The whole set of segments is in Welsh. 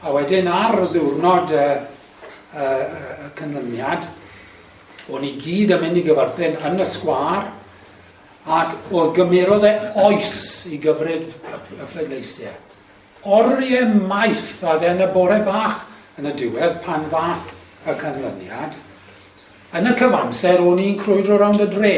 A wedyn ar ddiwrnod y canlyniad, o'n i gyd yn mynd i gyfarthyn yn y sgwâr, ac oedd gymerodd oes i gyfred y pleidleisiau. Oriau maith a dden y bore bach yn y diwedd pan fath y canlyniad. Yn y cyfamser o'n i'n crwydro rownd y dre.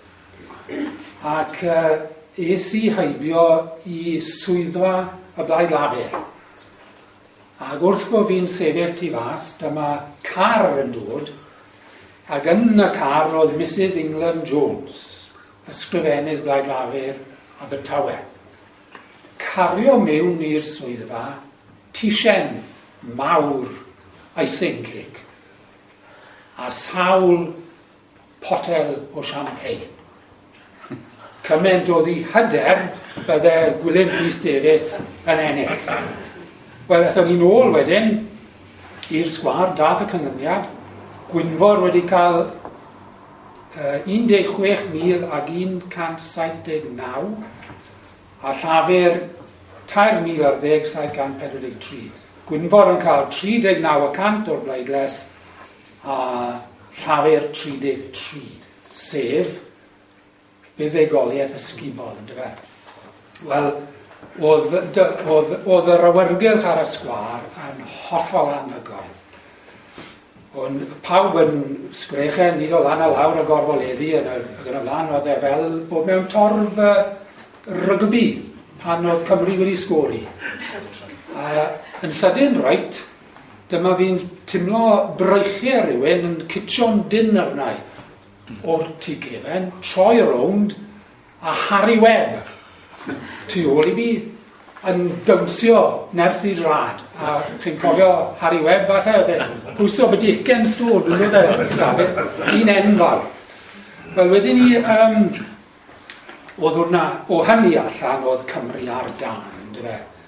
Ac es i heibio i swyddfa y Blaid Lafur. Ac wrth bod fi'n sefyll tu fas, dyma car yn dod, ac yn y car oedd Mrs England Jones, ysgrifennydd Blaid Lafur Abertawe. Cario mewn i'r swyddfa, tisien mawr icing cake, a sawl potel o champagne. Cyment oedd hi hyder bydde Gwilym Rhys Davies yn ennill. Wel, aethon ni nôl wedyn i'r sgwâr, dath y canlyniad. Gwynfor wedi cael 16,179 a Llafur 3,743. Gwynfor yn cael 39% o'r bleidles a Llafur 33, sef buddugoliaeth ysgubol, yn dyfe. Wel, oedd yr awyrgylch ar y sgwâr yn hollol anhygoel. Ond pawb yn sgrechen, nid o lan a lawr y gorfoleddi yn y lan, oedd e fel bod mewn torf rygbi pan oedd Cymru wedi sgori. Yn sydyn reit, dyma fi'n timlo breichiau rhywun yn cytio'n dyn arnau o'r tu cefen, troi rownd a Harry Webb tu ôl i fi yn dawnsio nerth i drad. A chi'n cofio Harry Webb falle, oedd e pwyso bydicen stwr, dwi'n dweud un enfawr. Wel, wedyn ni, oedd hwnna, o hynny allan oedd Cymru ar dan, dyfe.